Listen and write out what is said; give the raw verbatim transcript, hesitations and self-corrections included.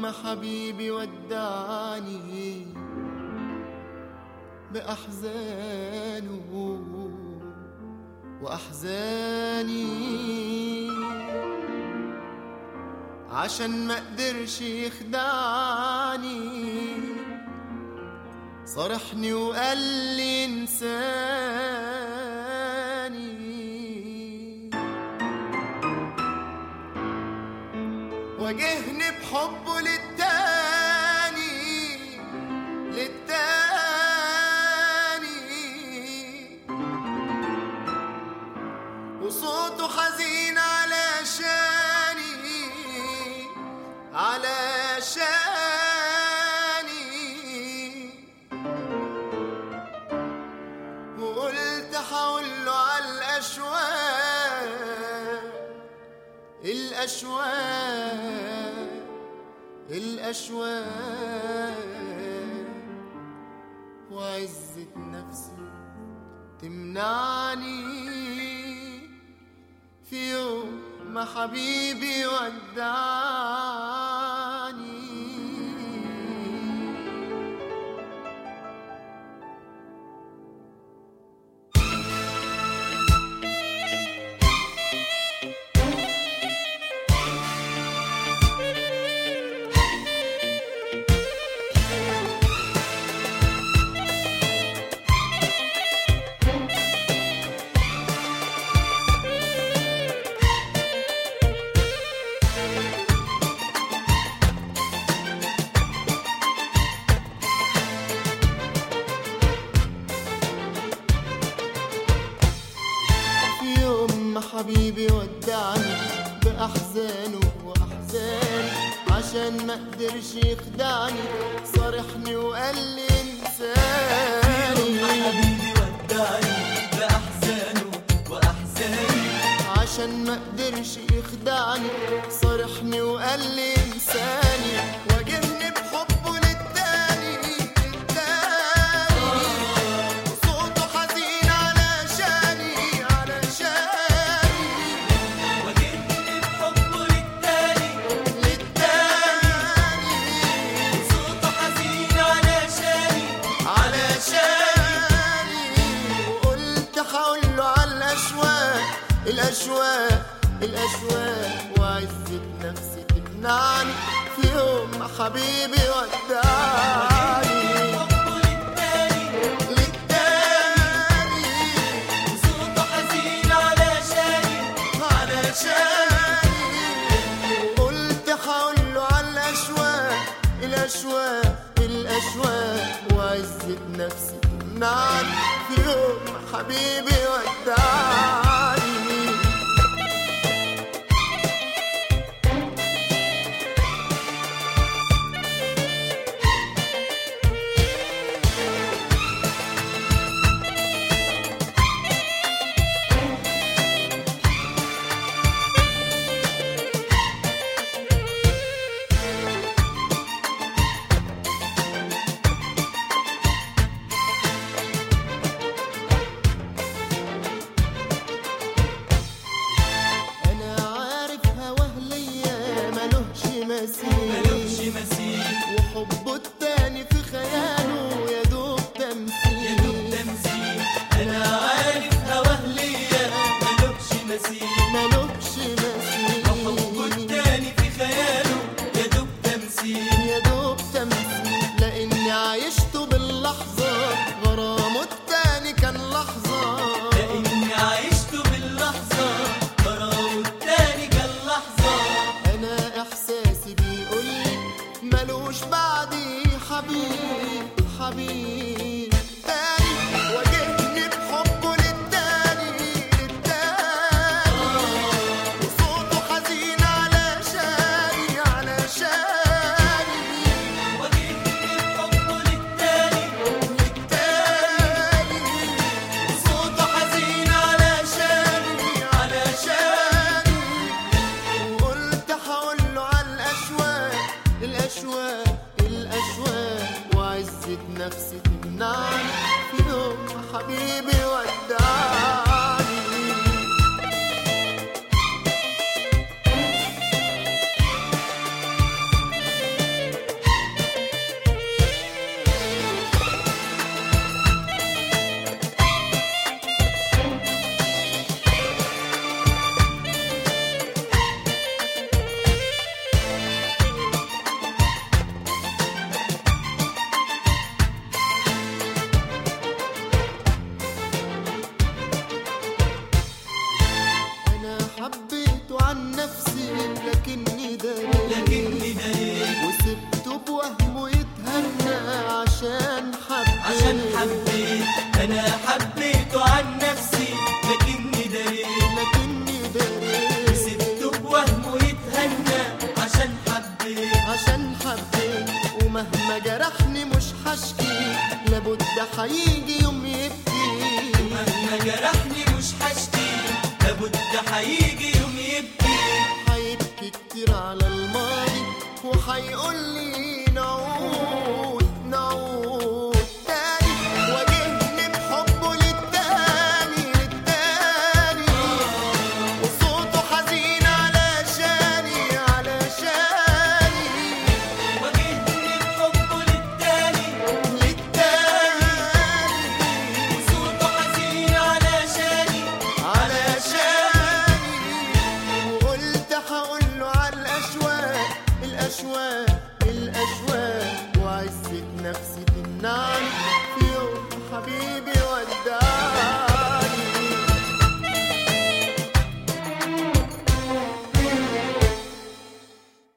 ما حبيبي ودعني بأحزانه وأحزاني، عشان ما قدرش يخدعني صرحني وقال لي انساني، واجهني بحبه للتاني للتاني، وصوته حزين علشاني علشاني، وقلت حقوله على الأشواق الأشواق الأشواق، وعزة نفسي تمنعني في يوم ما حبيبي ودعني. حبيبي ودعني بأحزانه وأحزاني، عشان ما قدرش يخدعني صارحني وقال لي انساني. حبيبي ودعني بأحزانه وأحزاني، عشان ما قدرش يخدعني صارحني وقال لي انساني، واجهني بحبه للتاني للتاني، وصوته حزين علشاني علشاني، واجهني بحبه للتاني للتاني، وصوته حزين علشاني علشاني، وقلت حقوله على الأشواق الأشواق الأشواق، وعزة نفسي تمنعني في يوم ما حبيبي ودعني. حبه للتاني للتاني، وصوته حزين علشاني علشاني، وقلت حقوله على الأشواق الأشواق الأشواق، وعزة نفسي تمنعني في يوم ما حبيبي ودعني. ملوش مثيل، وحبه التاني في خياله يدوب تمثيل يدوب تمثيل. أنا عارف هواه ليا ملوش مثيل، ملوش مثيل، وحبه التاني في خياله يدوب تمثيل يدوب تمثيل، لأني عايشته باللحظة غرامه التاني كان لحظة، لأني عايشته باللحظة غرامه التاني كان لحظة. أنا إحساسي بيقولي ملوش بعدي حبيب حبيب تاني، واجهني بحبه للتاني للتاني، وصوته حزين علشاني علشاني، واجهني بحبه للتاني للتاني، وصوته حزين علشاني علشاني، وقلت حقوله على الأشواق الأشواق الأشواق، وعزة نفسي تمنعني في يوم حبيبي ودعني. انا حبيته عن نفسي لكني دريت، لكني دريت سبته بوهمه يتهنى عشان حبيت، عشان حبيت. ومهما جرحني مش هشكي، لابد هيجي يوم يبكي. مهما جرحني مش هشكي، لابد هيجي يوم يبكي. هيبكي كتير على الماضي وهيقول لي نعود نعود تاني، واجهني بحبه للتاني للتاني، وصوته حزين علشاني علشاني، واجهني بحبه للتاني للتاني، وصوته حزين علشاني علشاني. وقلت هقوله على الأشواق الأشواق الأشواق، وعزة نفسي تمنعني في يوم حبيبي ودعني.